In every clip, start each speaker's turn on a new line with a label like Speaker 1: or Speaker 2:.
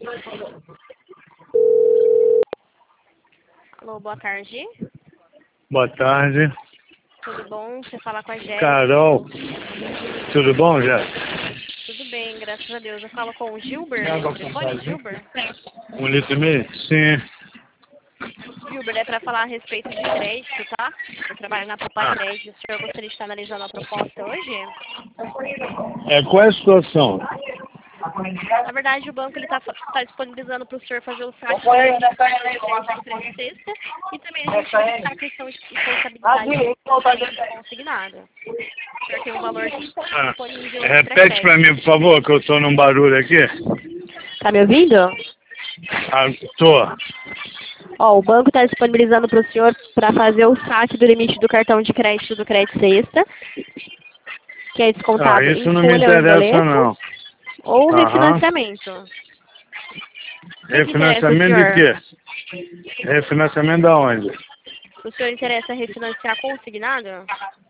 Speaker 1: Alô, boa tarde.
Speaker 2: Boa tarde.
Speaker 1: Tudo bom? Você fala com a Jéssica.
Speaker 2: Carol. Tudo bom, Jéssica?
Speaker 1: Tudo bem, graças a Deus. Eu falo com o Gilbert, no telefone, Gilbert.
Speaker 2: 1,5 litro? Sim.
Speaker 1: Gilbert, é para falar a respeito de crédito, tá? Eu trabalho na Poupa Crédito. O senhor gostaria de estar analisando a proposta hoje?
Speaker 2: Qual é a situação?
Speaker 1: Na verdade, o banco está disponibilizando para o senhor fazer o saque do crédito sexta e também a gente tem a questão de contabilidade consignada. O senhor tem um valor disponível de
Speaker 2: Repete para mim, por favor, que eu estou num barulho aqui.
Speaker 1: Tá me ouvindo?
Speaker 2: Tô.
Speaker 1: Ó, o banco está disponibilizando para o senhor para fazer o saque do limite do cartão de crédito do crédito sexta, que é descontado em
Speaker 2: Isso não me
Speaker 1: folha ou em
Speaker 2: interessa,
Speaker 1: boleto,
Speaker 2: não.
Speaker 1: ou refinanciamento.
Speaker 2: Refinanciamento de quê? Refinanciamento da onde?
Speaker 1: O senhor interessa refinanciar consignado?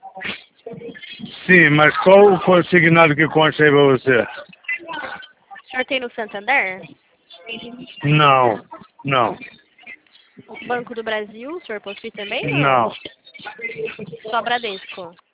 Speaker 2: Sim, mas qual o consignado que consta aí para você?
Speaker 1: O senhor tem no Santander?
Speaker 2: Não, não,
Speaker 1: O Banco do Brasil, o senhor possui também?
Speaker 2: não.
Speaker 1: Só Bradesco?